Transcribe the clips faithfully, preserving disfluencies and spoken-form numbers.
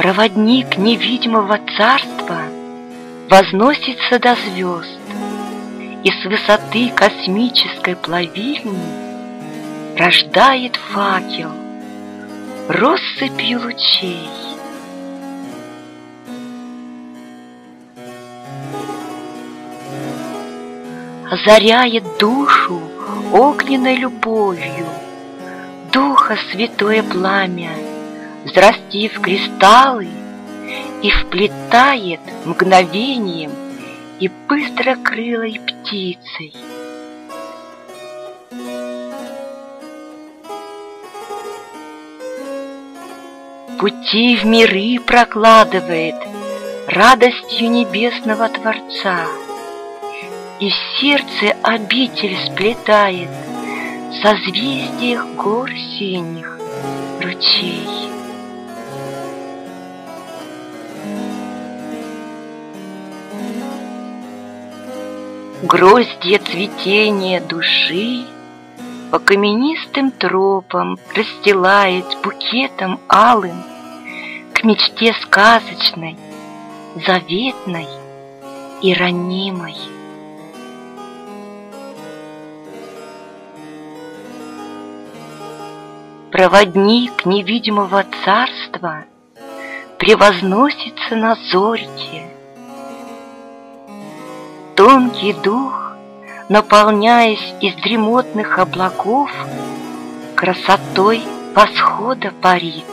Проводник невидимого царства возносится до звезд, и с высоты космической плавильни рождает факел россыпью лучей. Озаряет душу огненной любовью Духа святое пламя, взрастив кристаллы, и вплетает мгновением и быстрокрылой птицей. Пути в миры прокладывает радостью небесного Творца, и в сердце обитель сплетает в созвездиях гор синих ручей. Гроздья цветения души по каменистым тропам расстилает букетом алым к мечте сказочной, заветной и ранимой. Проводник невидимого царства превозносится на зорьке. Тонкий дух, наполняясь из дремотных облаков, красотой восхода парит.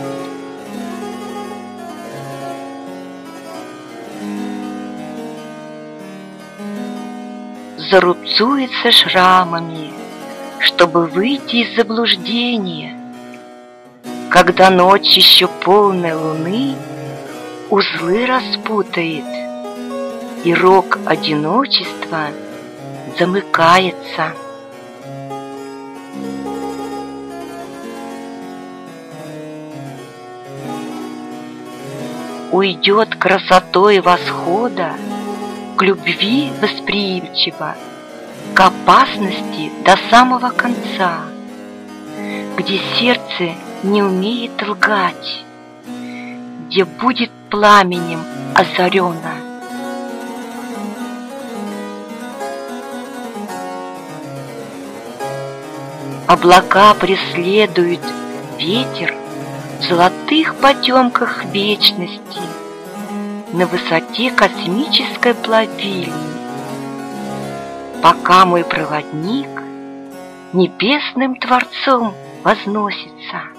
Зарубцуется шрамами, чтобы выйти из заблуждения, когда ночь еще полной луны узлы распутает, и рог одиночества замыкается. Уйдет красотой восхода к любви восприимчиво, к опасности до самого конца, где сердце не умеет лгать, где будет пламенем озарено. Облака преследуют ветер в золотых потемках вечности на высоте космической плавильни, пока мой проводник небесным Творцом возносится.